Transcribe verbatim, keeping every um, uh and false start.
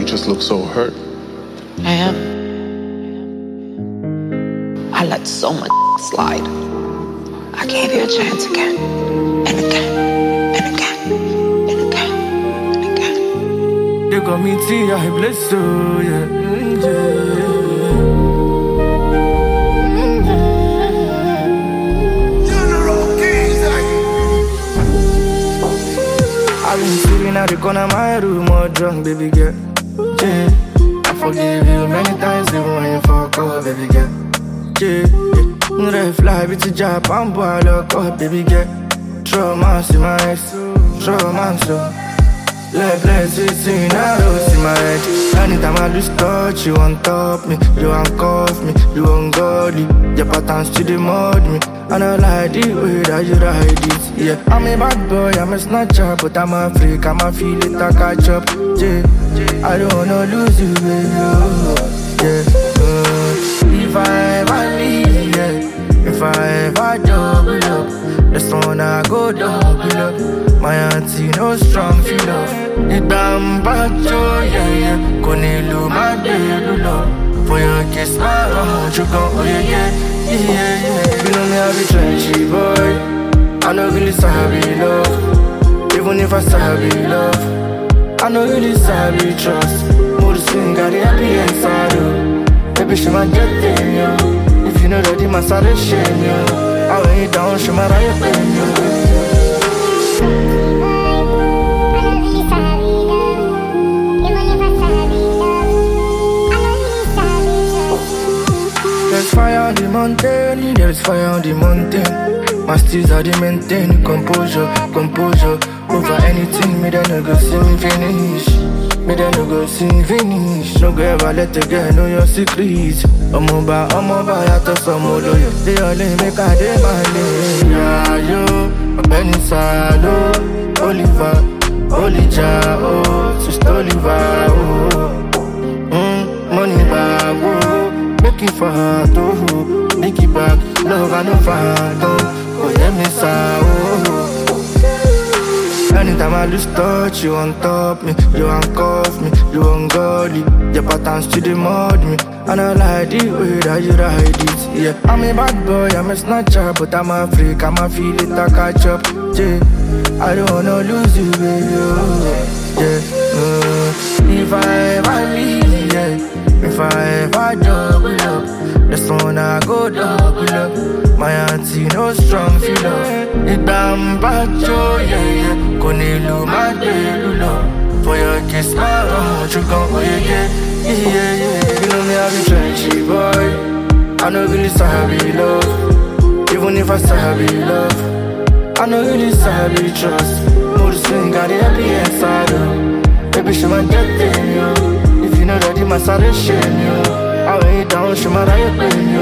just look so hurt. I am. I let so much slide. I gave you a chance again, and again, and again, and again, and again. You got me tea, I bless you, yeah. yeah. I've been sitting at the corner of my room, more drunk, baby girl. Yeah, I forgive you many times, even when you fuck up, baby girl. Yeah, yeah. Red fly, bitch, to Japan, boy, I look up, baby girl. Trauma, see my ex, trauma, so. Left, left, sitting, I don't see my head. Anytime I lose touch, you on top me, you handcuff me, you ungodly. Your patterns to the mud me. And I like the way that you ride it, yeah. I'm a bad boy, I'm a snatcher, but I'm a freak, I'm a feel it, I catch up, yeah. I don't wanna lose you, baby, oh, yeah. uh, If I ever leave, yeah. If I ever double up, that's when I go double up. My auntie no strong feel love. The damn bad joy, yeah, yeah. Konelu, my baby, love. For your kiss, my round, you go, oh, yeah, yeah. Yeah, yeah, you know me, I be trenchy, boy. I know really sabi love. Even if I sabi love, I know really sabi trust. More to sing, got the happy inside, oh. Baby, she might get in, yo. If you know that, you must have the shame, yo. I when you down, she might have your pain, yo. There's fire on the mountain, there's fire on the mountain. My steeds are the maintain composure, composure. Over anything, me they no go see me finish. Me they no go see me finish. No go ever let the girl know your secrets. I'm over, I'm over, I to some more loyal. They only make a day my day. Yeah, yo, a penny salo, Oliver, Olija, oh, sister Oliver, oh. Mm, money bag, oh. Make it for her, too. Make it back, love and no phantom. Oh, yeah, me so. Anytime I lose touch, you on top me, you handcuff me, you ungodly. Your patterns to the mud me, and I like the way that you ride it, yeah. I'm a bad boy, I'm a snatcher, but I'm a freak, I'm a feel it, I catch up, yeah. I don't wanna lose you, baby, oh, yeah. uh, If I ever leave, yeah. If I ever double up, that's when I go double up. My auntie no strong feel love. The damn bad joy, yeah, yeah. Konelu, my baby, love. For your kiss, my round, you gon' oh, yeah, yeah. Yeah, yeah, yeah. You know me, I be trenchy, boy. I know really sabi love. Even if I sabi love, I know really sabi trust. More to sing, got the happy inside, oh. Baby, she might get in, yo. You know that you must have the shame, yo. I wait down, she might have your pain, yo.